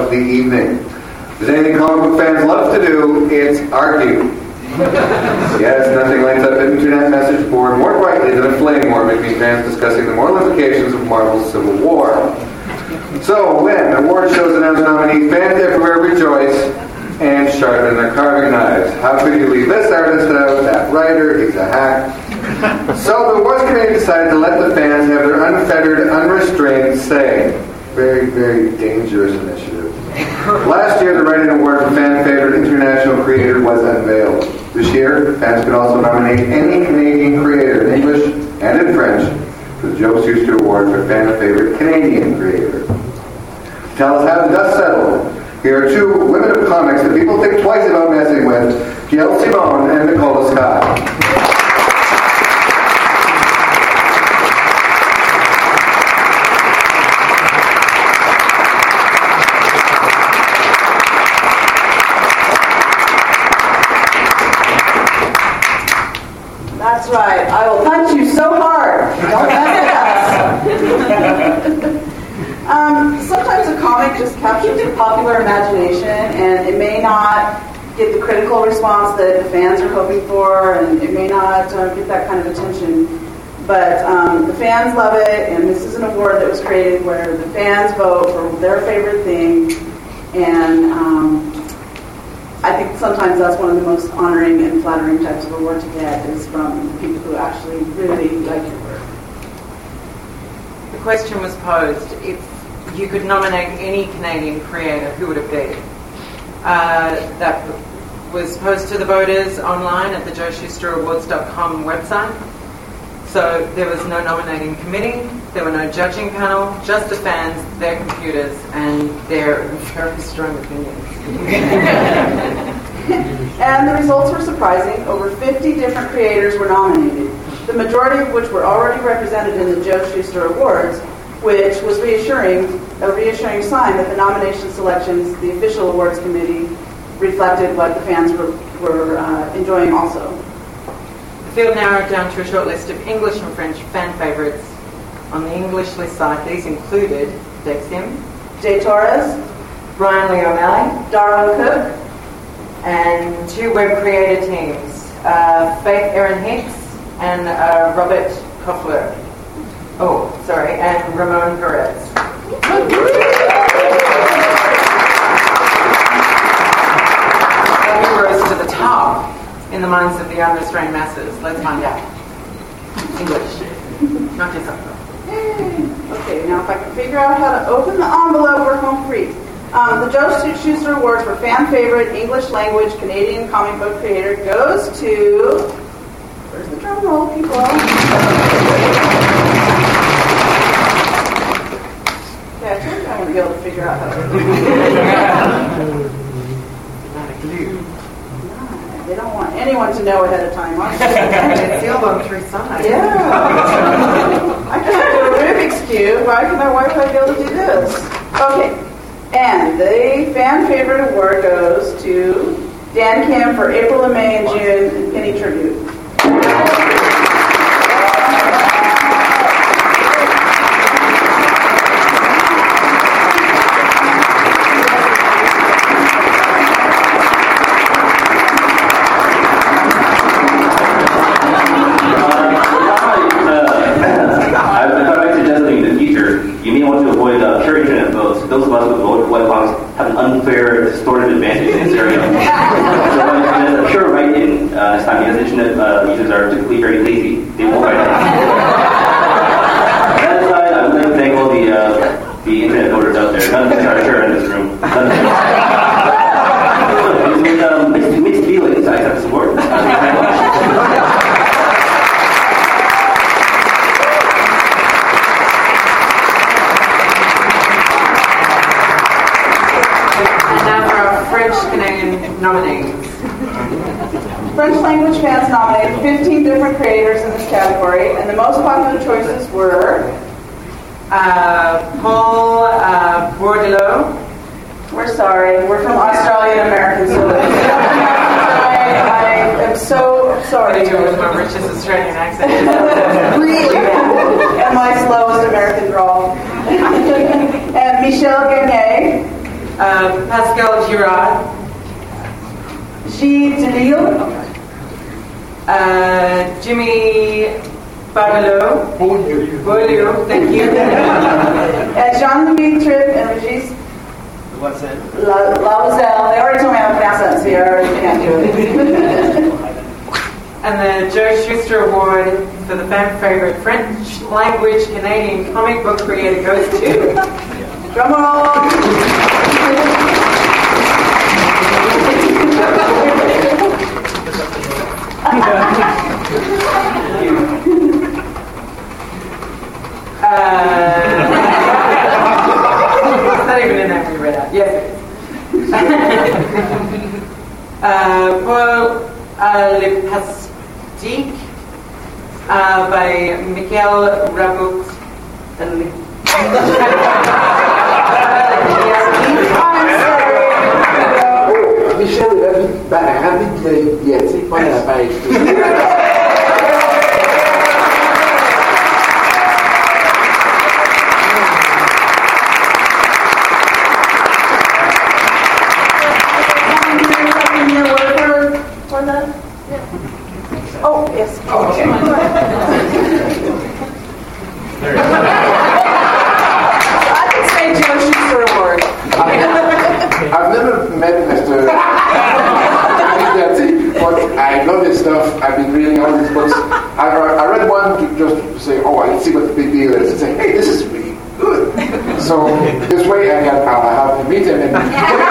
of the evening. If there's anything comic book fans love to do, it's argue. Yes, nothing lights up an internet message board more brightly than a flame war between fans discussing the moral implications of Marvel's Civil War. So, when award shows announce nominees, fans everywhere rejoice and sharpen their carving knives. How could you leave this artist out, that writer, he's a hack. So the awards committee decided to let the fans have their unfettered, unrestrained say. Very, very dangerous initiative. Last year, the Writing Award for Fan Favorite International Creator was unveiled. This year, fans could also nominate any Canadian creator in English and in French for the Joe Shuster Award for Fan Favorite Canadian Creator. To tell us how the dust settled, here are two women of comics that people think twice about messing with, Gail Simone and Nicola Scott. That's right. I will punch you so hard. Don't mess with us. Sometimes a comic just captures the popular imagination, and it may not get the critical response that the fans are hoping for, and it may not get that kind of attention. But the fans love it, and this is an award that was created where the fans vote for their favorite thing, and I think sometimes that's one of the most honoring and flattering types of award to get is from people who actually really like your work. The question was posed, if you could nominate any Canadian creator, who would it be? That was posed to the voters online at the joeshusteраwards.com website. So there was no nominating committee, there were no judging panel, just the fans, their computers, and their very strong opinions. And the results were surprising. Over 50 different creators were nominated, the majority of which were already represented in the Joe Shuster Awards, which was a reassuring sign that the nomination selections, the official awards committee, reflected what the fans were enjoying also. The field narrowed down to a short list of English and French fan favourites. On the English list site, these included Dexim, Jay Torres, Brian Lee O'Malley, Darwin Cook, and two web creator teams, Faith Erin Hicks and Robert Koffler. And Ramon Perez. Who rose to the top in the minds of the unrestrained masses? Let's find out. English, not just Uncle. Okay, now if I can figure out how to open the envelope, we're home free. The Joe Shuster Award for Fan Favorite English Language Canadian Comic Book Creator goes to... Where's the drum roll, people? Yeah, I told you I want to be able to figure out how to do it. They don't want anyone to know ahead of time. It's sealed on three sides. Yeah. I can't do a Rubik's Cube. Why would I be able to do this? Okay. And the fan favorite award goes to Dan Kim for April and May and June Penny Tribute. Those of us with voted web comics have an unfair, distorted advantage in this area. So I'm sure write-in this time, because internet users are typically very lazy. They won't write in. That aside, I would like to thank all the internet voters out there. None of us are sure in this room. With mixed feelings, I have support. Thank you very much. French-Canadian nominees. French language fans nominated 15 different creators in this category, and the most popular choices were Paul Bourdelot. We're sorry, we're from Australian Americans. So I am so sorry. With my richest Australian accent. Really bad. And my slowest American drawl. And Michel Garnier. Pascal Girard, Gilles Delisle, Jimmy Badelot, Beaulieu, thank you. Jean-Louis Tripp and Regis Lauzelle. They already told me how to pronounce that, so you already can't do it. And the Joe Shuster Award for the fan favorite French language Canadian comic book creator goes to Drum roll. It's not even in that we read out. Yes, it is. Paul Le Pastique by Michael Rabout. Michel rabbit diétique, pas la pêche. Oh, yes. Okay. I can say Joe Shuster Award. I've never met Mr. but I love his stuff. I've been reading all these books. I read one to just say, oh, I can see what the big deal is. And say, hey, this is really good. So this way I have to meet him. And